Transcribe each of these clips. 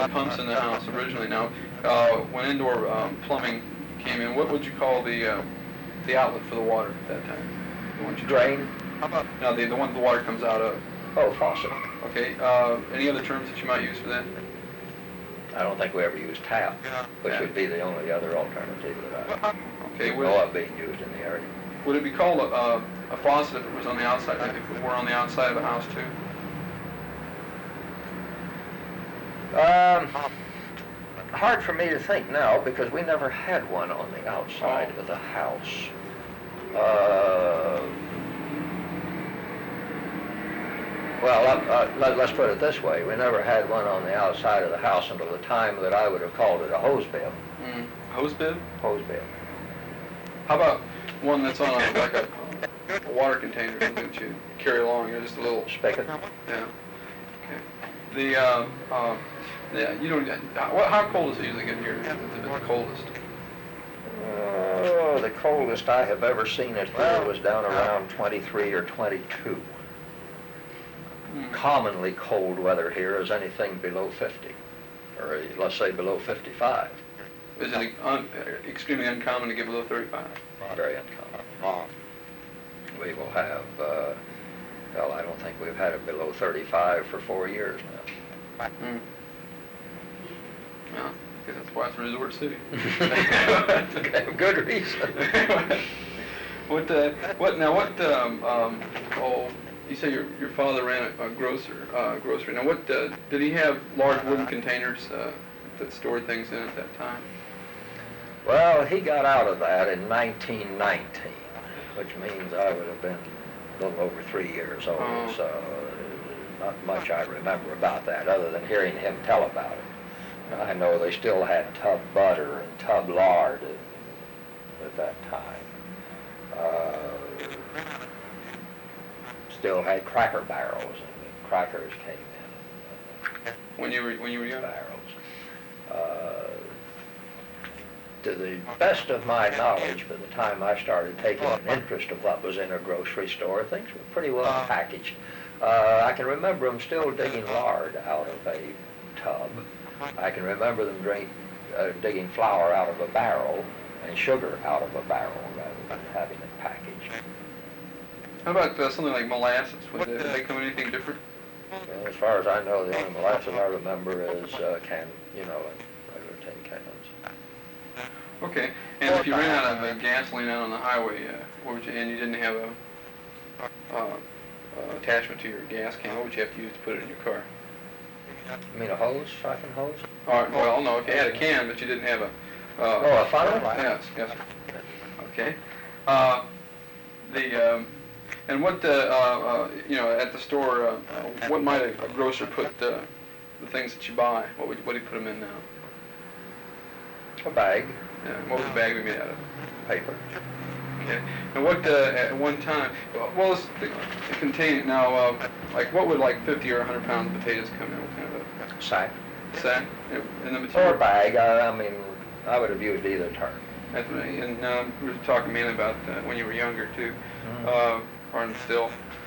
had pumps in the house originally. Now, when indoor plumbing came in, what would you call the outlet for the water at that time? The one you Drain? How about no, the one the water comes out of? Oh, faucet. Okay. Any other terms that you might use for that? I don't think we ever used tap, which would be the only other alternative that I know of being used in the area. Would it be called a faucet if it was on the outside, like if it were on the outside of the house too? Hard for me to think now because we never had one on the outside of the house. Well, let's put it this way. We never had one on the outside of the house until the time that I would have called it a hose bib. Hose bib? Hose bib. How about one that's on like a water container, something that you carry along, just a little spigot? Yeah. Okay. You know, how cold does it usually get here? The coldest? Oh, the coldest I have ever seen it here was down around 23 or 22. Commonly cold weather here is anything below 50, or let's say below 55. Is it extremely uncommon to get below 35? Very uncommon. We will have, well, I don't think we've had it below 35 for 4 years now. Well, because that's why it's a resort city. Good reason. You say your father ran a grocery. Now, did he have large wooden containers that stored things in at that time? Well, he got out of that in 1919, which means I would have been a little over 3 years old, so not much I remember about that other than hearing him tell about it. I know they still had tub butter and tub lard at that time. Still had cracker barrels, and crackers came in. When you were young? Barrels. To the best of my knowledge, by the time I started taking an interest of what was in a grocery store, things were pretty well packaged. I can remember them still digging lard out of a tub. I can remember them digging flour out of a barrel and sugar out of a barrel rather than having it packaged. How about something like molasses? Would they come in anything different? Well, as far as I know, the only molasses I remember is regular tin cans. Okay, and if you ran out of gasoline out on the highway, and you didn't have a attachment to your gas can, what would you have to use to put it in your car? You mean a hose, siphon hose? Well, no, if you had a can, but you didn't have a... a funnel? Yes. Okay. And what, at the store, what might a grocer put the things that you buy? What do you put them in now? A bag. Yeah, what would the bag be made out of? Paper. Okay. And what, at one time, well, let's contain, now, like, what would, 50 or 100 pounds of potatoes come in? What kind of a... Sack. Sack? And the material? Or a bag. I would have used either term. And we were talking mainly about when you were younger, too, or still.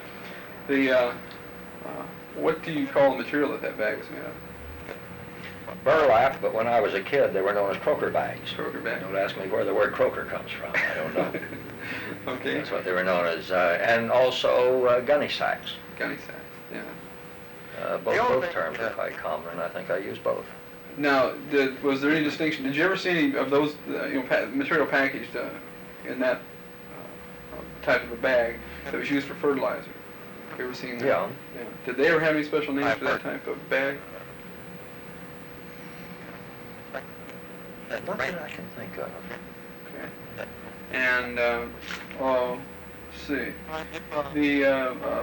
What do you call the material that bag is made of? Burlap, but when I was a kid, they were known as croaker bags. Croaker bags. Don't ask me where the word croaker comes from. I don't know. Okay. That's what they were known as. And also gunny sacks. Gunny sacks, yeah. Both terms are quite common, and I think I use both. Now, was there any distinction? Did you ever see any of those material packaged in that type of a bag that was used for fertilizer? Have you ever seen that? Yeah. Did they ever have any special names for that type of bag? Not that I can think of. Okay. And, let's see.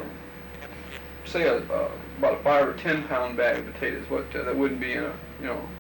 Say about a 5 or 10 pound bag of potatoes, that wouldn't be in a,